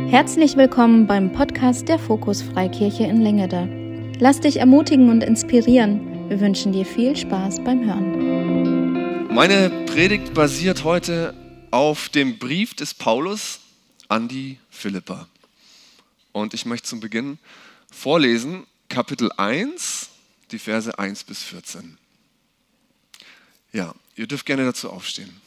Herzlich willkommen beim Podcast der Fokus Freikirche in Lengede. Lass dich ermutigen und inspirieren. Wir wünschen dir viel Spaß beim Hören. Meine Predigt basiert heute auf dem Brief des Paulus an die Philipper. Und ich möchte zum Beginn vorlesen, Kapitel 1, die Verse 1 bis 14. Ja, ihr dürft gerne dazu aufstehen.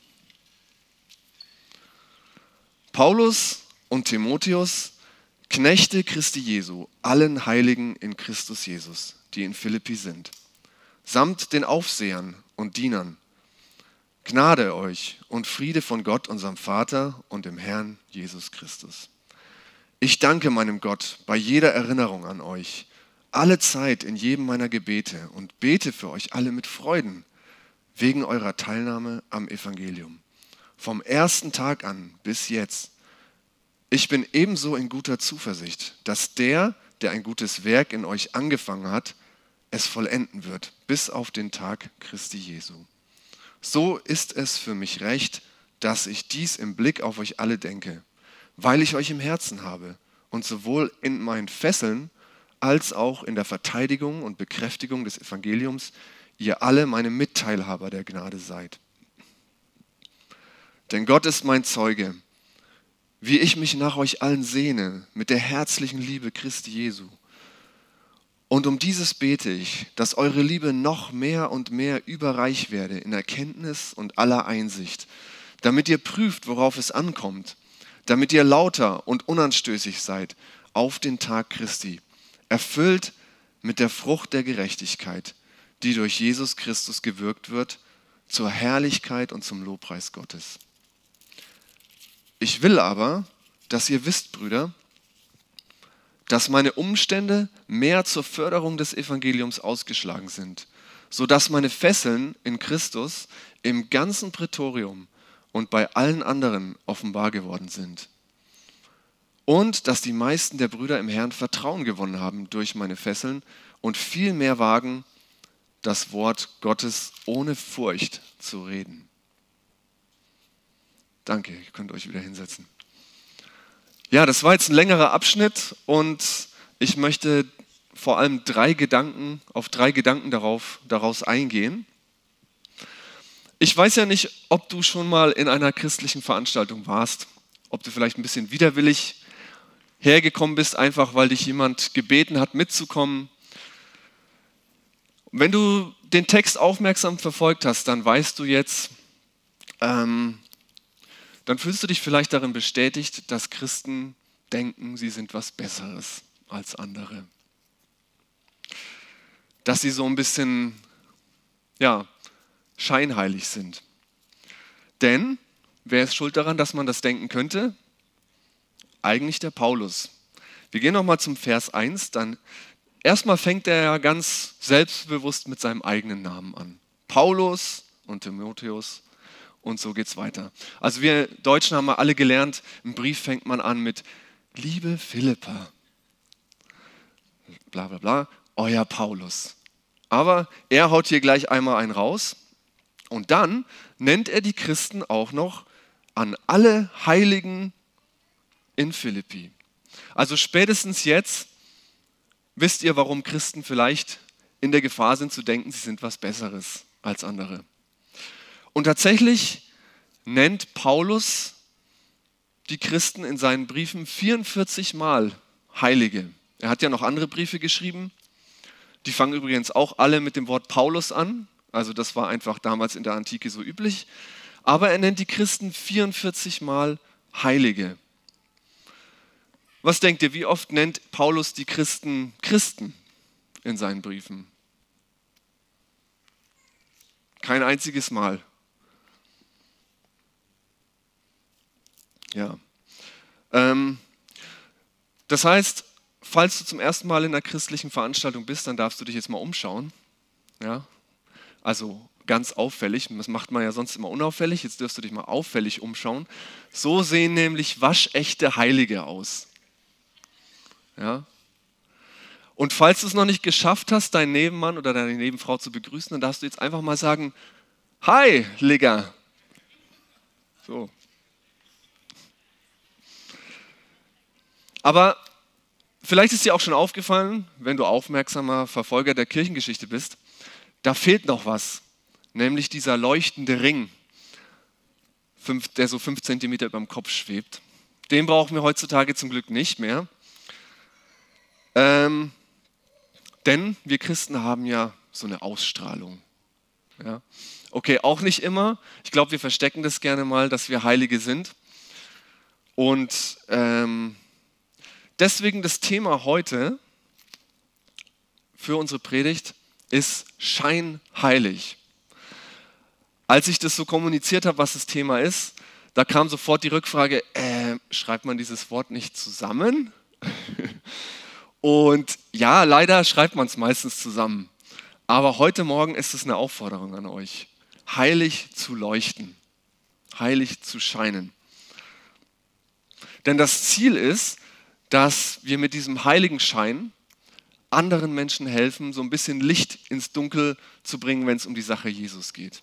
Paulus und Timotheus, Knechte Christi Jesu, allen Heiligen in Christus Jesus, die in Philippi sind, samt den Aufsehern und Dienern. Gnade euch und Friede von Gott, unserem Vater und dem Herrn Jesus Christus. Ich danke meinem Gott bei jeder Erinnerung an euch, alle Zeit in jedem meiner Gebete und bete für euch alle mit Freuden, wegen eurer Teilnahme am Evangelium. Vom ersten Tag an bis jetzt. Ich bin ebenso in guter Zuversicht, dass der ein gutes Werk in euch angefangen hat, es vollenden wird, bis auf den Tag Christi Jesu. So ist es für mich recht, dass ich dies im Blick auf euch alle denke, weil ich euch im Herzen habe und sowohl in meinen Fesseln als auch in der Verteidigung und Bekräftigung des Evangeliums ihr alle meine Mitteilhaber der Gnade seid. Denn Gott ist mein Zeuge, wie ich mich nach euch allen sehne, mit der herzlichen Liebe Christi Jesu. Und um dieses bete ich, dass eure Liebe noch mehr und mehr überreich werde in Erkenntnis und aller Einsicht, damit ihr prüft, worauf es ankommt, damit ihr lauter und unanstößig seid auf den Tag Christi, erfüllt mit der Frucht der Gerechtigkeit, die durch Jesus Christus gewirkt wird, zur Herrlichkeit und zum Lobpreis Gottes. Ich will aber, dass ihr wisst, Brüder, dass meine Umstände mehr zur Förderung des Evangeliums ausgeschlagen sind, sodass meine Fesseln in Christus im ganzen Prätorium und bei allen anderen offenbar geworden sind. Und dass die meisten der Brüder im Herrn Vertrauen gewonnen haben durch meine Fesseln und viel mehr wagen, das Wort Gottes ohne Furcht zu reden. Danke, ihr könnt euch wieder hinsetzen. Ja, das war jetzt ein längerer Abschnitt und ich möchte vor allem auf drei Gedanken daraus eingehen. Ich weiß ja nicht, ob du schon mal in einer christlichen Veranstaltung warst, ob du vielleicht ein bisschen widerwillig hergekommen bist, einfach weil dich jemand gebeten hat, mitzukommen. Wenn du den Text aufmerksam verfolgt hast, dann weißt du jetzt, dann fühlst du dich vielleicht darin bestätigt, dass Christen denken, sie sind was Besseres als andere. Dass sie so ein bisschen, scheinheilig sind. Denn, wer ist schuld daran, dass man das denken könnte? Eigentlich der Paulus. Wir gehen nochmal zum Vers 1, dann erstmal fängt er ja ganz selbstbewusst mit seinem eigenen Namen an. Paulus und Timotheus. Und so geht's weiter. Also wir Deutschen haben alle gelernt, im Brief fängt man an mit Liebe Philippa, bla bla bla, euer Paulus. Aber er haut hier gleich einmal einen raus und dann nennt er die Christen auch noch an alle Heiligen in Philippi. Also spätestens jetzt wisst ihr, warum Christen vielleicht in der Gefahr sind zu denken, sie sind was Besseres als andere. Und tatsächlich nennt Paulus die Christen in seinen Briefen 44 Mal Heilige. Er hat ja noch andere Briefe geschrieben. Die fangen übrigens auch alle mit dem Wort Paulus an. Also das war einfach damals in der Antike so üblich. Aber er nennt die Christen 44 Mal Heilige. Was denkt ihr, wie oft nennt Paulus die Christen Christen in seinen Briefen? Kein einziges Mal. Ja. Das heißt, falls du zum ersten Mal in einer christlichen Veranstaltung bist, dann darfst du dich jetzt mal umschauen. Ja? Also ganz auffällig, das macht man ja sonst immer unauffällig, jetzt darfst du dich mal auffällig umschauen. So sehen nämlich waschechte Heilige aus. Ja? Und falls du es noch nicht geschafft hast, deinen Nebenmann oder deine Nebenfrau zu begrüßen, dann darfst du jetzt einfach mal sagen, hi, Ligger. So. Aber vielleicht ist dir auch schon aufgefallen, wenn du aufmerksamer Verfolger der Kirchengeschichte bist, da fehlt noch was, nämlich dieser leuchtende Ring, der so 5 Zentimeter über dem Kopf schwebt. Den brauchen wir heutzutage zum Glück nicht mehr. Denn wir Christen haben ja so eine Ausstrahlung. Ja? Okay, auch nicht immer. Ich glaube, wir verstecken das gerne mal, dass wir Heilige sind. Und deswegen das Thema heute für unsere Predigt ist scheinheilig. Als ich das so kommuniziert habe, was das Thema ist, da kam sofort die Rückfrage, schreibt man dieses Wort nicht zusammen? Und ja, leider schreibt man es meistens zusammen. Aber heute Morgen ist es eine Aufforderung an euch, heilig zu leuchten, heilig zu scheinen. Denn das Ziel ist, dass wir mit diesem heiligen Schein anderen Menschen helfen, so ein bisschen Licht ins Dunkel zu bringen, wenn es um die Sache Jesus geht.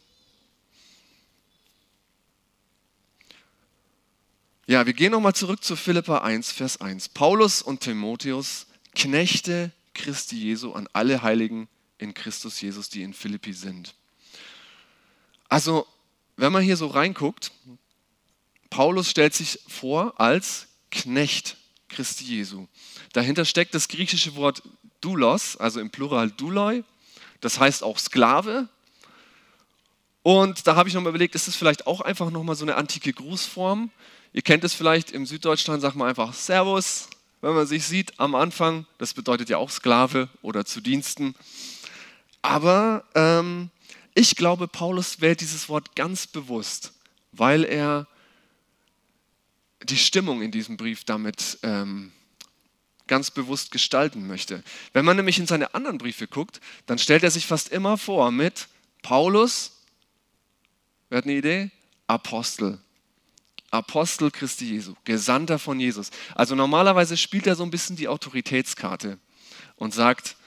Ja, wir gehen nochmal zurück zu Philipper 1, Vers 1. Paulus und Timotheus, Knechte Christi Jesu an alle Heiligen in Christus Jesus, die in Philippi sind. Also, wenn man hier so reinguckt, Paulus stellt sich vor als Knecht Christi Jesu. Dahinter steckt das griechische Wort doulos, also im Plural douloi, das heißt auch Sklave. Und da habe ich nochmal überlegt, ist das vielleicht auch einfach nochmal so eine antike Grußform? Ihr kennt es vielleicht, im Süddeutschland sagt man einfach Servus, wenn man sich sieht am Anfang. Das bedeutet ja auch Sklave oder zu Diensten. Aber ich glaube, Paulus wählt dieses Wort ganz bewusst, weil er die Stimmung in diesem Brief damit ganz bewusst gestalten möchte. Wenn man nämlich in seine anderen Briefe guckt, dann stellt er sich fast immer vor mit Paulus, wer hat eine Idee? Apostel. Apostel Christi Jesu, Gesandter von Jesus. Also normalerweise spielt er so ein bisschen die Autoritätskarte und sagt,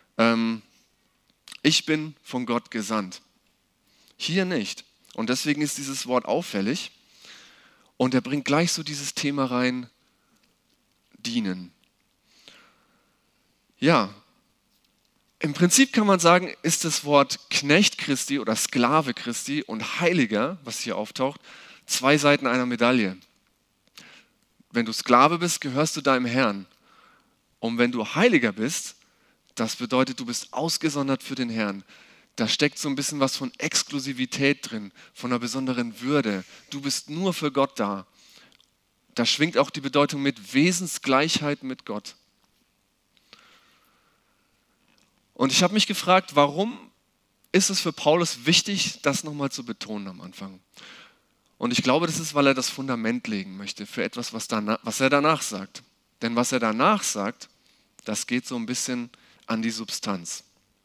ich bin von Gott gesandt. Hier nicht. Und deswegen ist dieses Wort auffällig. Und er bringt gleich so dieses Thema rein, dienen. Ja, im Prinzip kann man sagen, ist das Wort Knecht Christi oder Sklave Christi und Heiliger, was hier auftaucht, 2 Seiten einer Medaille. Wenn du Sklave bist, gehörst du deinem Herrn. Und wenn du Heiliger bist, das bedeutet, du bist ausgesondert für den Herrn. Da steckt so ein bisschen was von Exklusivität drin, von einer besonderen Würde. Du bist nur für Gott da. Da schwingt auch die Bedeutung mit Wesensgleichheit mit Gott. Und ich habe mich gefragt, warum ist es für Paulus wichtig, das nochmal zu betonen am Anfang? Und ich glaube, das ist, weil er das Fundament legen möchte für etwas, was er danach sagt. Denn was er danach sagt, das geht so ein bisschen an die Substanz.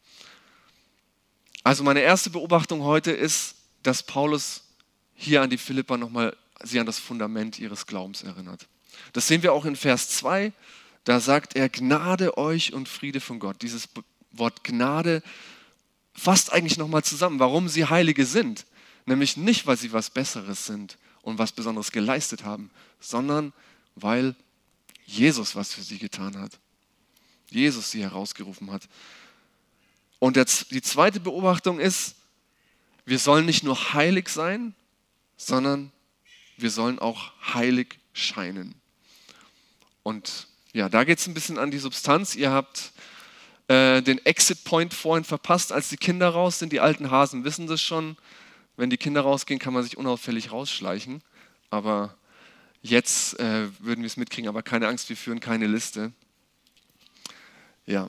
Also meine erste Beobachtung heute ist, dass Paulus hier an die Philipper nochmal sie an das Fundament ihres Glaubens erinnert. Das sehen wir auch in Vers 2, da sagt er, Gnade euch und Friede von Gott. Dieses Wort Gnade fasst eigentlich nochmal zusammen, warum sie Heilige sind. Nämlich nicht, weil sie was Besseres sind und was Besonderes geleistet haben, sondern weil Jesus was für sie getan hat. Jesus sie herausgerufen hat. Und die zweite Beobachtung ist, wir sollen nicht nur heilig sein, sondern wir sollen auch heilig scheinen. Und ja, da geht es ein bisschen an die Substanz. Ihr habt den Exit Point vorhin verpasst, als die Kinder raus sind. Die alten Hasen wissen das schon. Wenn die Kinder rausgehen, kann man sich unauffällig rausschleichen. Aber jetzt würden wir es mitkriegen, aber keine Angst, wir führen keine Liste. Ja.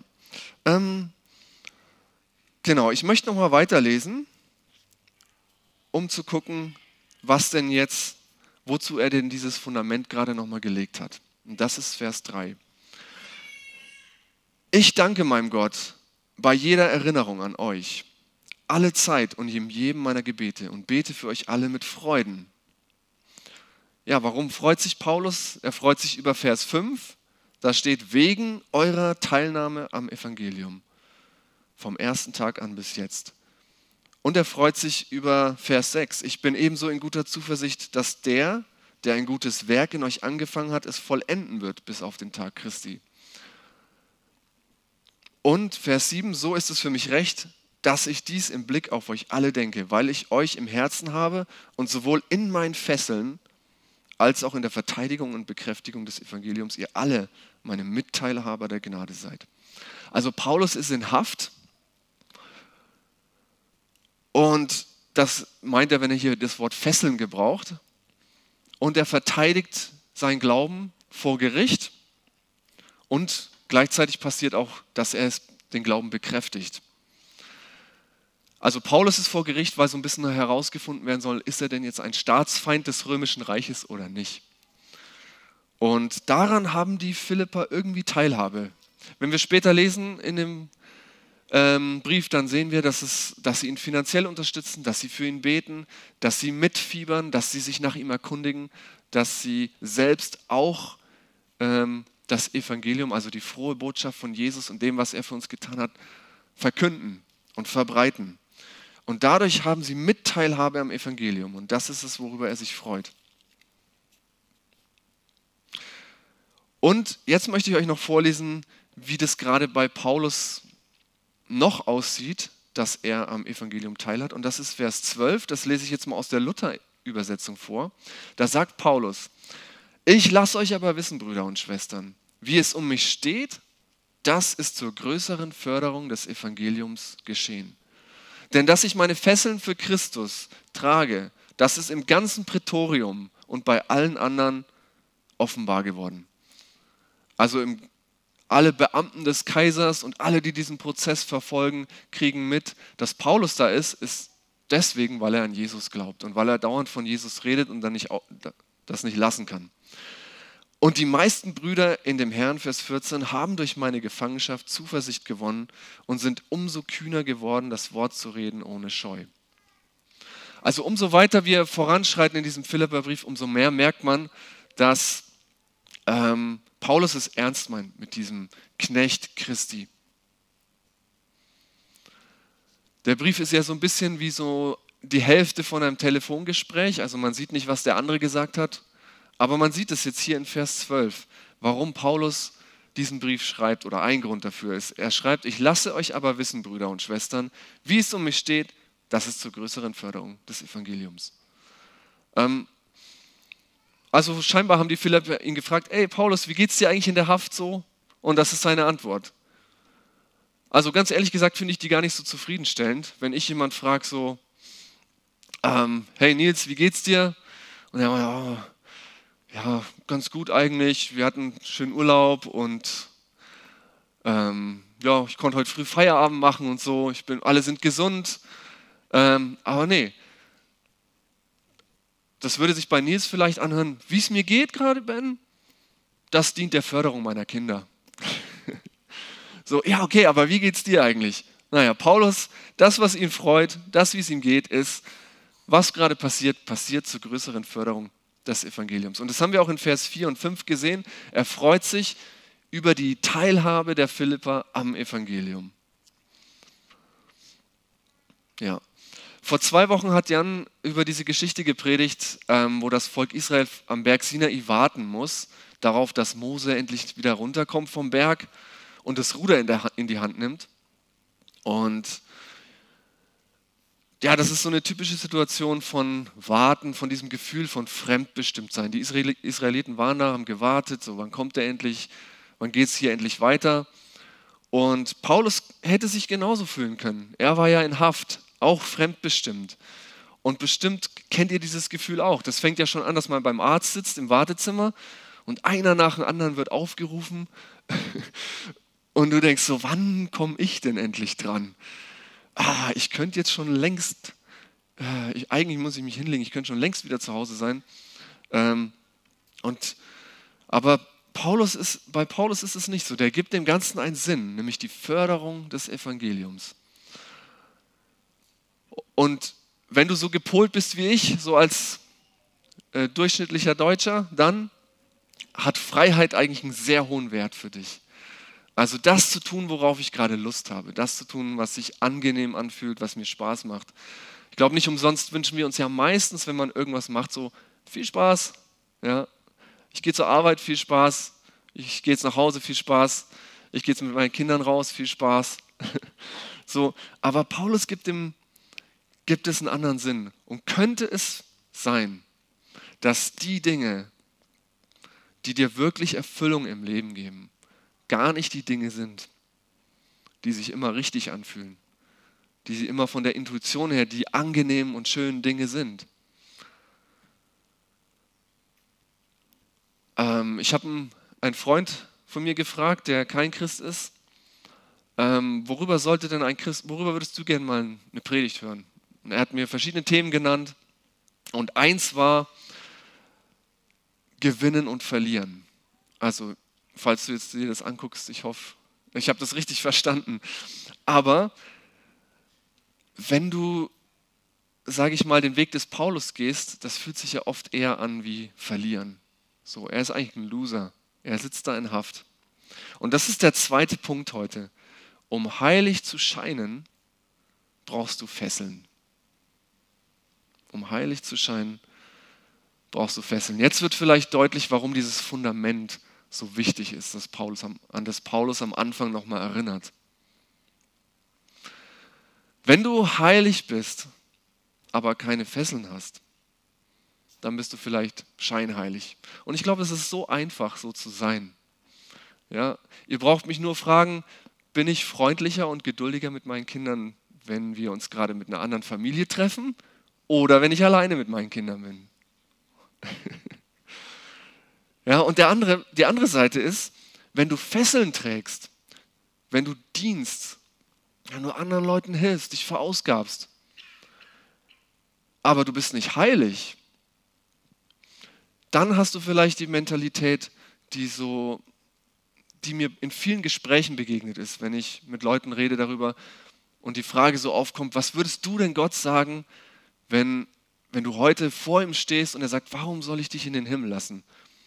Genau, ich möchte nochmal weiterlesen, um zu gucken, wozu er denn dieses Fundament gerade nochmal gelegt hat. Und das ist Vers 3. Ich danke meinem Gott bei jeder Erinnerung an euch, alle Zeit und in jedem meiner Gebete und bete für euch alle mit Freuden. Ja, warum freut sich Paulus? Er freut sich über Vers 5. Da steht, wegen eurer Teilnahme am Evangelium. Vom ersten Tag an bis jetzt. Und er freut sich über Vers 6. Ich bin ebenso in guter Zuversicht, dass der der ein gutes Werk in euch angefangen hat, es vollenden wird bis auf den Tag Christi. Und Vers 7, so ist es für mich recht, dass ich dies im Blick auf euch alle denke, weil ich euch im Herzen habe und sowohl in meinen Fesseln als auch in der Verteidigung und Bekräftigung des Evangeliums ihr alle meine Mitteilhaber der Gnade seid. Also Paulus ist in Haft und das meint er, wenn er hier das Wort Fesseln gebraucht, und er verteidigt seinen Glauben vor Gericht und gleichzeitig passiert auch, dass er den Glauben bekräftigt. Also Paulus ist vor Gericht, weil so ein bisschen herausgefunden werden soll, ist er denn jetzt ein Staatsfeind des Römischen Reiches oder nicht? Und daran haben die Philipper irgendwie Teilhabe. Wenn wir später lesen in dem Brief, dann sehen wir, dass sie ihn finanziell unterstützen, dass sie für ihn beten, dass sie mitfiebern, dass sie sich nach ihm erkundigen, dass sie selbst auch das Evangelium, also die frohe Botschaft von Jesus und dem, was er für uns getan hat, verkünden und verbreiten. Und dadurch haben sie Mitteilhabe am Evangelium und das ist es, worüber er sich freut. Und jetzt möchte ich euch noch vorlesen, wie das gerade bei Paulus noch aussieht, dass er am Evangelium teilhat. Und das ist Vers 12, das lese ich jetzt mal aus der Luther-Übersetzung vor. Da sagt Paulus: Ich lasse euch aber wissen, Brüder und Schwestern, wie es um mich steht, das ist zur größeren Förderung des Evangeliums geschehen. Denn dass ich meine Fesseln für Christus trage, das ist im ganzen Prätorium und bei allen anderen offenbar geworden. Also alle Beamten des Kaisers und alle, die diesen Prozess verfolgen, kriegen mit, dass Paulus da ist deswegen, weil er an Jesus glaubt und weil er dauernd von Jesus redet und dann das nicht lassen kann. Und die meisten Brüder in dem Herrn, Vers 14, haben durch meine Gefangenschaft Zuversicht gewonnen und sind umso kühner geworden, das Wort zu reden ohne Scheu. Also umso weiter wir voranschreiten in diesem Philipperbrief, umso mehr merkt man, dass Paulus es ernst meint mit diesem Knecht Christi. Der Brief ist ja so ein bisschen wie so die Hälfte von einem Telefongespräch, also man sieht nicht, was der andere gesagt hat, aber man sieht es jetzt hier in Vers 12, warum Paulus diesen Brief schreibt oder ein Grund dafür ist. Er schreibt: Ich lasse euch aber wissen, Brüder und Schwestern, wie es um mich steht, das ist zur größeren Förderung des Evangeliums. Also scheinbar haben die Philipper ihn gefragt: Ey Paulus, wie geht's dir eigentlich in der Haft so? Und das ist seine Antwort. Also ganz ehrlich gesagt finde ich die gar nicht so zufriedenstellend, wenn ich jemand frage so, hey Nils, wie geht's dir? Und er meint, ja, ganz gut eigentlich, wir hatten einen schönen Urlaub und ja, ich konnte heute früh Feierabend machen und so, alle sind gesund, aber nee. Das würde sich bei Nils vielleicht anhören: Wie es mir geht gerade, Ben, das dient der Förderung meiner Kinder. So, ja, okay, aber wie geht's dir eigentlich? Naja, Paulus, das, was ihn freut, das, wie es ihm geht, ist, was gerade passiert zur größeren Förderung des Evangeliums. Und das haben wir auch in Vers 4 und 5 gesehen. Er freut sich über die Teilhabe der Philipper am Evangelium. Ja. Vor 2 Wochen hat Jan über diese Geschichte gepredigt, wo das Volk Israel am Berg Sinai warten muss, darauf, dass Mose endlich wieder runterkommt vom Berg und das Ruder in die Hand nimmt. Und ja, das ist so eine typische Situation von Warten, von diesem Gefühl von Fremdbestimmtsein. Die Israeliten waren da, haben gewartet, so wann kommt er endlich, wann geht es hier endlich weiter. Und Paulus hätte sich genauso fühlen können. Er war ja in Haft, auch fremdbestimmt. Und bestimmt kennt ihr dieses Gefühl auch. Das fängt ja schon an, dass man beim Arzt sitzt im Wartezimmer und einer nach dem anderen wird aufgerufen und du denkst so, wann komme ich denn endlich dran? Ich könnte jetzt schon längst, eigentlich muss ich mich hinlegen, ich könnte schon längst wieder zu Hause sein. Aber bei Paulus ist es nicht so. Der gibt dem Ganzen einen Sinn, nämlich die Förderung des Evangeliums. Und wenn du so gepolt bist wie ich, so als durchschnittlicher Deutscher, dann hat Freiheit eigentlich einen sehr hohen Wert für dich. Also das zu tun, worauf ich gerade Lust habe, das zu tun, was sich angenehm anfühlt, was mir Spaß macht. Ich glaube, nicht umsonst wünschen wir uns ja meistens, wenn man irgendwas macht, so viel Spaß, Ja? Ich gehe zur Arbeit, viel Spaß. Ich gehe jetzt nach Hause, viel Spaß. Ich gehe jetzt mit meinen Kindern raus, viel Spaß. So, aber Paulus gibt es einen anderen Sinn. Und könnte es sein, dass die Dinge, die dir wirklich Erfüllung im Leben geben, gar nicht die Dinge sind, die sich immer richtig anfühlen, die sie immer von der Intuition her die angenehmen und schönen Dinge sind. Ich habe einen Freund von mir gefragt, der kein Christ ist, worüber würdest du gerne mal eine Predigt hören? Und er hat mir verschiedene Themen genannt und eins war Gewinnen und Verlieren. Also, falls du jetzt dir das anguckst, ich hoffe, ich habe das richtig verstanden. Aber wenn du, sage ich mal, den Weg des Paulus gehst, das fühlt sich ja oft eher an wie Verlieren. So, er ist eigentlich ein Loser. Er sitzt da in Haft. Und das ist der zweite Punkt heute. Um heilig zu scheinen, brauchst du Fesseln. Um heilig zu scheinen, brauchst du Fesseln. Jetzt wird vielleicht deutlich, warum dieses Fundament so wichtig ist, an das Paulus am Anfang nochmal erinnert. Wenn du heilig bist, aber keine Fesseln hast, dann bist du vielleicht scheinheilig. Und ich glaube, es ist so einfach, so zu sein. Ja, ihr braucht mich nur fragen, bin ich freundlicher und geduldiger mit meinen Kindern, wenn wir uns gerade mit einer anderen Familie treffen oder wenn ich alleine mit meinen Kindern bin? Ja, und die andere Seite ist, wenn du Fesseln trägst, wenn du dienst, wenn du anderen Leuten hilfst, dich verausgabst, aber du bist nicht heilig, dann hast du vielleicht die Mentalität, die mir in vielen Gesprächen begegnet ist, wenn ich mit Leuten rede darüber und die Frage so aufkommt, was würdest du denn Gott sagen, wenn du heute vor ihm stehst und er sagt, warum soll ich dich in den Himmel lassen?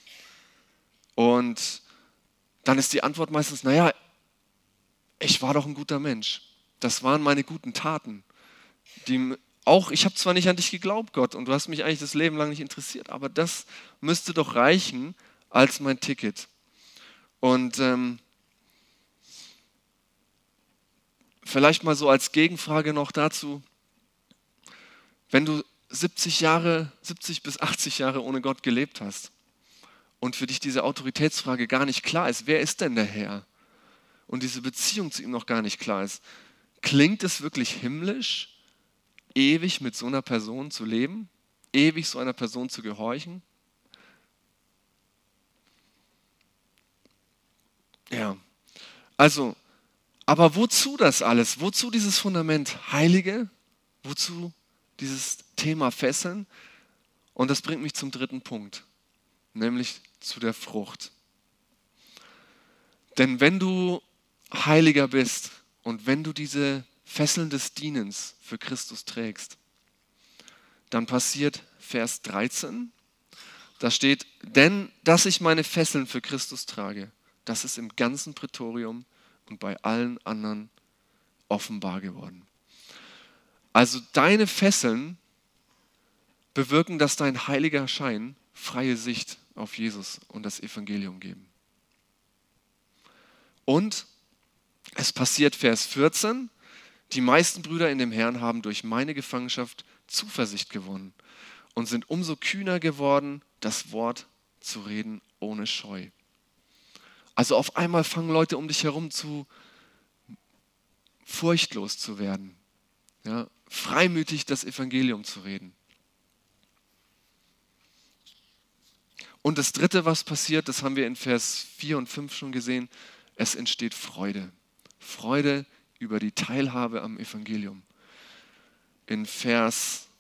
Und dann ist die Antwort meistens, naja, ich war doch ein guter Mensch. Das waren meine guten Taten. Ich habe zwar nicht an dich geglaubt, Gott, und du hast mich eigentlich das Leben lang nicht interessiert, aber das müsste doch reichen als mein Ticket. Und vielleicht mal so als Gegenfrage noch dazu, wenn du 70 bis 80 Jahre ohne Gott gelebt hast und für dich diese Autoritätsfrage gar nicht klar ist, wer ist denn der Herr? Und diese Beziehung zu ihm noch gar nicht klar ist, klingt es wirklich himmlisch, ewig mit so einer Person zu leben, ewig so einer Person zu gehorchen? Ja, also, aber wozu das alles? Wozu dieses Fundament Heilige? Wozu dieses Thema Fesseln? Und das bringt mich zum dritten Punkt, nämlich zu der Frucht. Denn wenn du heiliger bist und wenn du diese Fesseln des Dienens für Christus trägst, dann passiert Vers 13, da steht, denn dass ich meine Fesseln für Christus trage, das ist im ganzen Prätorium und bei allen anderen offenbar geworden. Also deine Fesseln bewirken, dass dein heiliger Schein freie Sicht auf Jesus und das Evangelium geben. Und es passiert Vers 14, die meisten Brüder in dem Herrn haben durch meine Gefangenschaft Zuversicht gewonnen und sind umso kühner geworden, das Wort zu reden ohne Scheu. Also auf einmal fangen Leute um dich herum furchtlos zu werden, ja, freimütig das Evangelium zu reden. Und das Dritte, was passiert, das haben wir in Vers 4 und 5 schon gesehen, es entsteht Freude. Freude über die Teilhabe am Evangelium. In Vers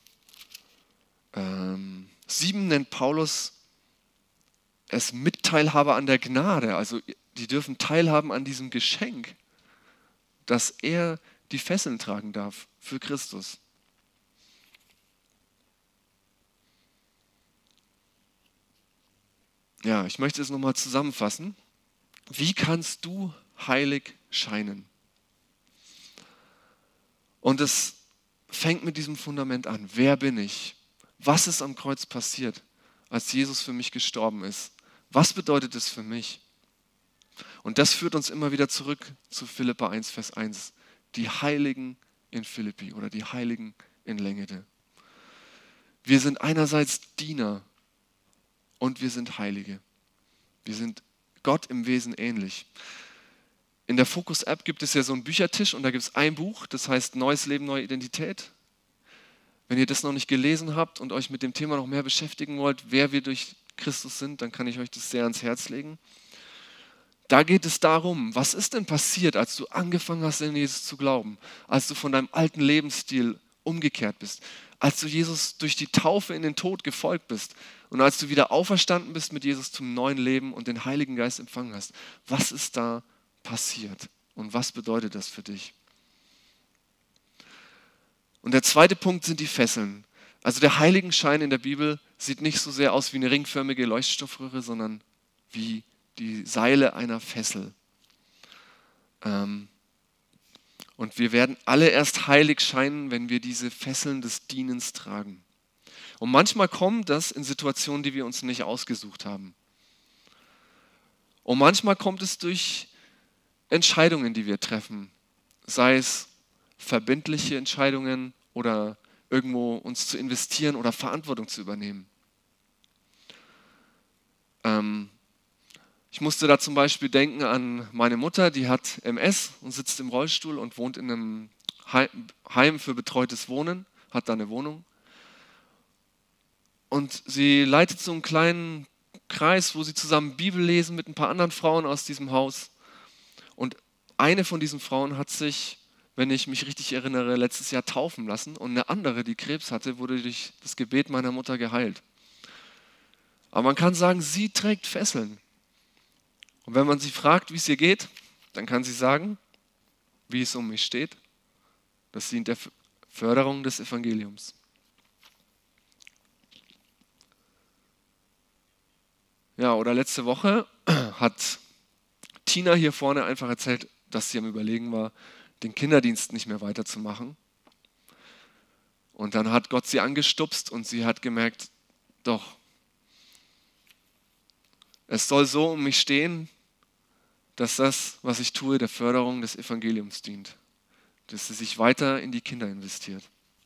7 nennt Paulus es Mitteilhabe an der Gnade. Also die dürfen teilhaben an diesem Geschenk, dass er die Fesseln tragen darf für Christus. Ja, ich möchte es nochmal zusammenfassen. Wie kannst du heilig scheinen? Und es fängt mit diesem Fundament an. Wer bin ich? Was ist am Kreuz passiert? als Jesus für mich gestorben ist. Was bedeutet das für mich? Und das führt uns immer wieder zurück zu Philipper 1, Vers 1. Die Heiligen in Philippi oder die Heiligen in Lengede. Wir sind einerseits Diener und wir sind Heilige. Wir sind Gott im Wesen ähnlich. In der Focus-App gibt es ja so einen Büchertisch und da gibt es ein Buch, das heißt Neues Leben, neue Identität. Wenn ihr das noch nicht gelesen habt und euch mit dem Thema noch mehr beschäftigen wollt, wer wir durch Christus sind, dann kann ich euch das sehr ans Herz legen. Da geht es darum, was ist denn passiert, als du angefangen hast, in Jesus zu glauben, als du von deinem alten Lebensstil umgekehrt bist, als du Jesus durch die Taufe in den Tod gefolgt bist und als du wieder auferstanden bist mit Jesus zum neuen Leben und den Heiligen Geist empfangen hast. Was ist da passiert und was bedeutet das für dich? Und der zweite Punkt sind die Fesseln. Also der Heiligenschein in der Bibel sieht nicht so sehr aus wie eine ringförmige Leuchtstoffröhre, sondern wie die Seile einer Fessel. Und wir werden alle erst heilig scheinen, wenn wir diese Fesseln des Dienens tragen. Und manchmal kommt das in Situationen, die wir uns nicht ausgesucht haben. Und manchmal kommt es durch Entscheidungen, die wir treffen. Sei es verbindliche Entscheidungen oder irgendwo uns zu investieren oder Verantwortung zu übernehmen. Ich musste da zum Beispiel denken an meine Mutter, die hat MS und sitzt im Rollstuhl und wohnt in einem Heim für betreutes Wohnen, hat da eine Wohnung. Und sie leitet so einen kleinen Kreis, wo sie zusammen Bibel lesen mit ein paar anderen Frauen aus diesem Haus. Und eine von diesen Frauen hat sich, wenn ich mich richtig erinnere, letztes Jahr taufen lassen und eine andere, die Krebs hatte, wurde durch das Gebet meiner Mutter geheilt. Aber man kann sagen, sie trägt Fesseln. Und wenn man sie fragt, wie es ihr geht, dann kann sie sagen, wie es um mich steht. Das dient der Förderung des Evangeliums. Ja, oder letzte Woche hat Tina hier vorne einfach erzählt, dass sie am Überlegen war, den Kinderdienst nicht mehr weiterzumachen. Und dann hat Gott sie angestupst und sie hat gemerkt, doch, es soll so um mich stehen, dass das, was ich tue, der Förderung des Evangeliums dient. Dass sie sich weiter in die Kinder investiert.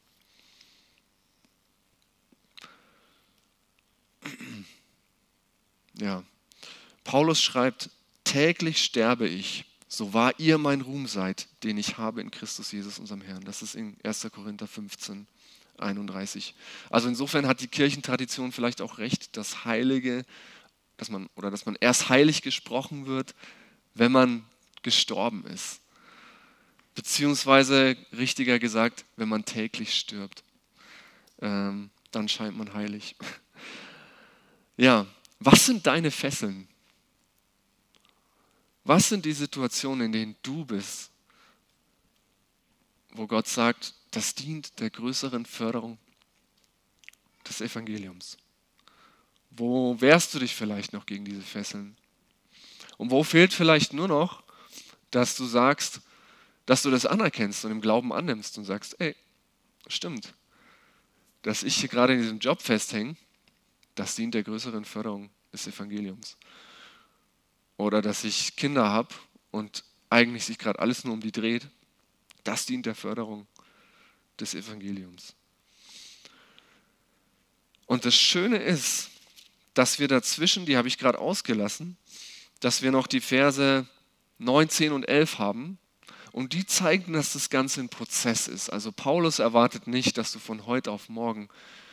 Ja. Paulus schreibt, täglich sterbe ich, so wahr ihr mein Ruhm seid, den ich habe in Christus Jesus, unserem Herrn. Das ist in 1. Korinther 15, 31. Also insofern hat die Kirchentradition vielleicht auch recht, dass Heilige, dass man erst heilig gesprochen wird, wenn man gestorben ist. Beziehungsweise, richtiger gesagt, wenn man täglich stirbt. Dann scheint man heilig. Ja, was sind deine Fesseln? Was sind die Situationen, in denen du bist, wo Gott sagt, das dient der größeren Förderung des Evangeliums? Wo wehrst du dich vielleicht noch gegen diese Fesseln? Und wo fehlt vielleicht nur noch, dass du sagst, dass du das anerkennst und im Glauben annimmst und sagst, ey, stimmt, dass ich hier gerade in diesem Job festhänge, das dient der größeren Förderung des Evangeliums. Oder dass ich Kinder habe und eigentlich sich gerade alles nur um die dreht, das dient der Förderung des Evangeliums. Und das Schöne ist, dass wir dazwischen, die habe ich gerade ausgelassen, dass wir noch die Verse 9, 10 und 11 haben und die zeigen, dass das Ganze ein Prozess ist. Also Paulus erwartet nicht, dass du von heute auf morgen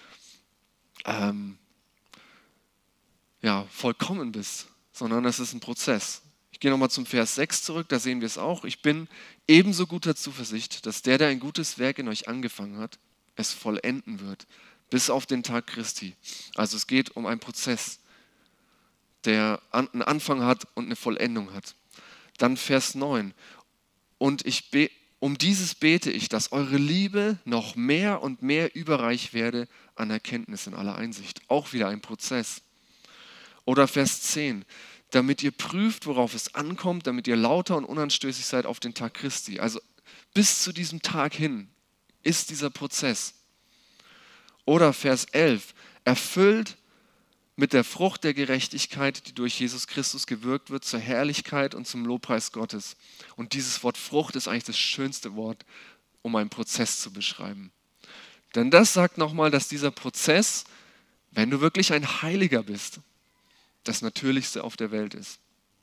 vollkommen bist, sondern es ist ein Prozess. Ich gehe nochmal zum Vers 6 zurück, da sehen wir es auch. Ich bin ebenso guter Zuversicht, dass der ein gutes Werk in euch angefangen hat, es vollenden wird, bis auf den Tag Christi. Also es geht um einen Prozess, der einen Anfang hat und eine Vollendung hat. Dann Vers 9. Und um dieses bete ich, dass eure Liebe noch mehr und mehr überreich werde an Erkenntnis in aller Einsicht. Auch wieder ein Prozess. Oder Vers 10. Damit ihr prüft, worauf es ankommt, damit ihr lauter und unanstößig seid auf den Tag Christi. Also bis zu diesem Tag hin ist dieser Prozess. Oder Vers 11. Erfüllt mit der Frucht der Gerechtigkeit, die durch Jesus Christus gewirkt wird, zur Herrlichkeit und zum Lobpreis Gottes. Und dieses Wort Frucht ist eigentlich das schönste Wort, um einen Prozess zu beschreiben. Denn das sagt nochmal, dass dieser Prozess, wenn du wirklich ein Heiliger bist, das Natürlichste auf der Welt ist.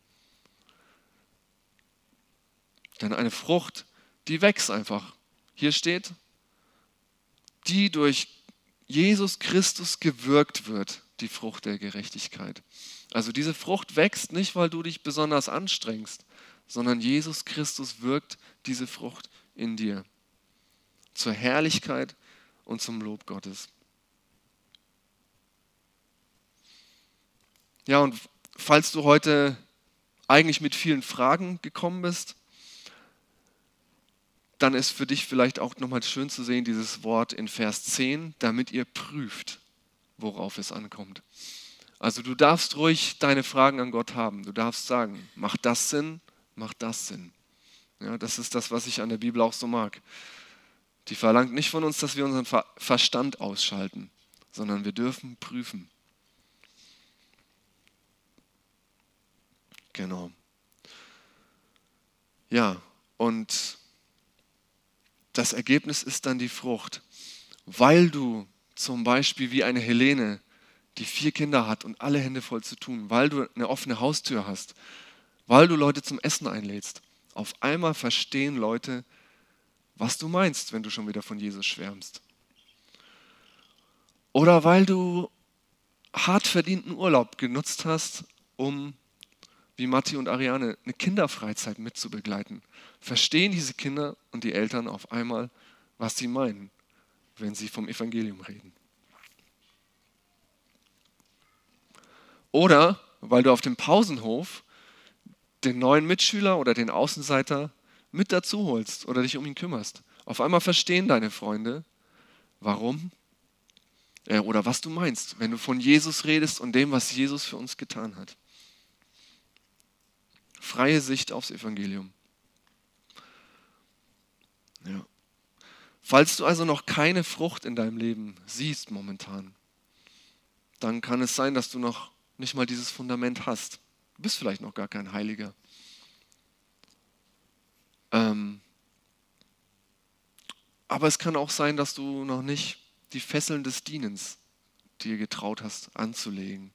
Denn eine Frucht, die wächst einfach. Hier steht, die durch Jesus Christus gewirkt wird, die Frucht der Gerechtigkeit. Also diese Frucht wächst nicht, weil du dich besonders anstrengst, sondern Jesus Christus wirkt diese Frucht in dir. Zur Herrlichkeit und zum Lob Gottes. Ja, und falls du heute eigentlich mit vielen Fragen gekommen bist, dann ist für dich vielleicht auch nochmal schön zu sehen, dieses Wort in Vers 10, damit ihr prüft, worauf es ankommt. Also du darfst ruhig deine Fragen an Gott haben. Du darfst sagen, macht das Sinn? Macht das Sinn? Ja, das ist das, was ich an der Bibel auch so mag. Die verlangt nicht von uns, dass wir unseren Verstand ausschalten, sondern wir dürfen prüfen. Genau. Ja, und das Ergebnis ist dann die Frucht. Weil du zum Beispiel wie eine Helene, die 4 Kinder hat und alle Hände voll zu tun, weil du eine offene Haustür hast, weil du Leute zum Essen einlädst, auf einmal verstehen Leute, was du meinst, wenn du schon wieder von Jesus schwärmst. Oder weil du hart verdienten Urlaub genutzt hast, um, wie Matti und Ariane, eine Kinderfreizeit mitzubegleiten. Verstehen diese Kinder und die Eltern auf einmal, was sie meinen, wenn sie vom Evangelium reden. Oder weil du auf dem Pausenhof den neuen Mitschüler oder den Außenseiter mit dazu holst oder dich um ihn kümmerst. Auf einmal verstehen deine Freunde, warum oder was du meinst, wenn du von Jesus redest und dem, was Jesus für uns getan hat. Freie Sicht aufs Evangelium. Ja. Falls du also noch keine Frucht in deinem Leben siehst momentan, dann kann es sein, dass du noch nicht mal dieses Fundament hast. Du bist vielleicht noch gar kein Heiliger. Aber es kann auch sein, dass du noch nicht die Fesseln des Dienens dir getraut hast anzulegen.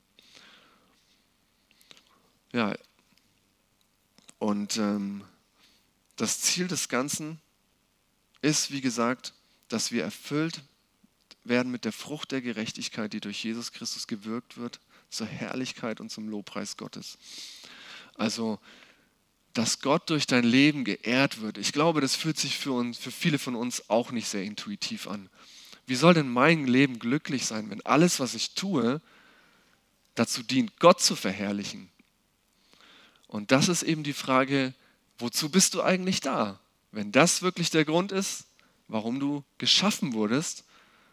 Ja, und das Ziel des Ganzen ist, wie gesagt, dass wir erfüllt werden mit der Frucht der Gerechtigkeit, die durch Jesus Christus gewirkt wird, zur Herrlichkeit und zum Lobpreis Gottes. Also, dass Gott durch dein Leben geehrt wird. Ich glaube, das fühlt sich für viele von uns auch nicht sehr intuitiv an. Wie soll denn mein Leben glücklich sein, wenn alles, was ich tue, dazu dient, Gott zu verherrlichen? Und das ist eben die Frage, wozu bist du eigentlich da? Wenn das wirklich der Grund ist, warum du geschaffen wurdest,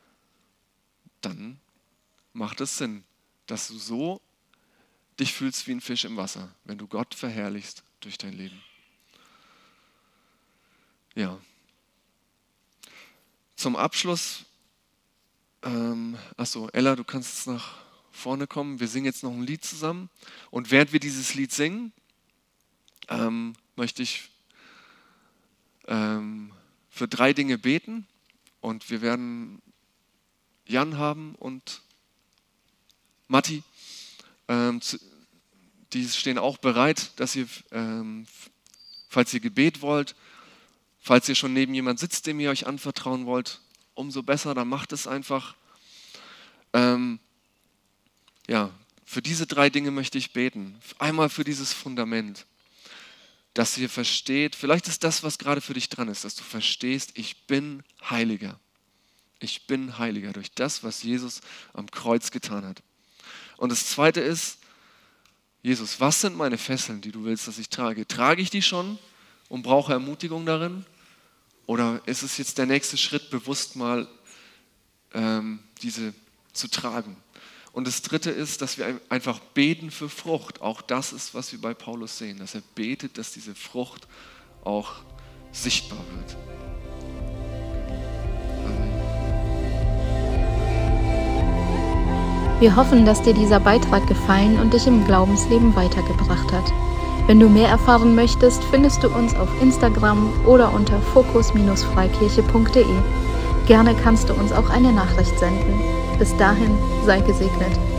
dann macht es Sinn, dass du so dich fühlst wie ein Fisch im Wasser, wenn du Gott verherrlichst durch dein Leben. Ja. Zum Abschluss, Ella, du kannst jetzt nach vorne kommen. Wir singen jetzt noch ein Lied zusammen. Und während wir dieses Lied singen, möchte ich für 3 Dinge beten. Und wir werden Jan haben und Matti. Die stehen auch bereit, dass ihr, falls ihr Gebet wollt, falls ihr schon neben jemand sitzt, dem ihr euch anvertrauen wollt, umso besser, dann macht es einfach. Für diese 3 Dinge möchte ich beten. Einmal für dieses Fundament, dass ihr versteht, vielleicht ist das, was gerade für dich dran ist, dass du verstehst, ich bin Heiliger. Ich bin Heiliger durch das, was Jesus am Kreuz getan hat. Und das Zweite ist, Jesus, was sind meine Fesseln, die du willst, dass ich trage? Trage ich die schon und brauche Ermutigung darin? Oder ist es jetzt der nächste Schritt, bewusst mal diese zu tragen? Und das Dritte ist, dass wir einfach beten für Frucht. Auch das ist, was wir bei Paulus sehen, dass er betet, dass diese Frucht auch sichtbar wird. Amen. Wir hoffen, dass dir dieser Beitrag gefallen und dich im Glaubensleben weitergebracht hat. Wenn du mehr erfahren möchtest, findest du uns auf Instagram oder unter fokus-freikirche.de. Gerne kannst du uns auch eine Nachricht senden. Bis dahin, sei gesegnet.